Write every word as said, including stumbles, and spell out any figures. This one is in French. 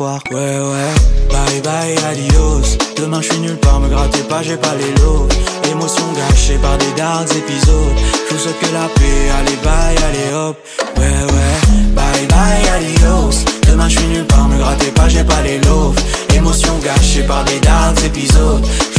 espoir. Ouais ouais, bye bye adios. Demain je suis nulle part, me grattez pas, j'ai pas les lots. Émotions gâchées par des darks épisodes. Je vous souhaite que la paix, allez bye, allez hop. Ouais ouais, bye bye adios. Demain je suis nulle part, me grattez pas, j'ai pas les lots. Émotions gâchées par des darks épisodes.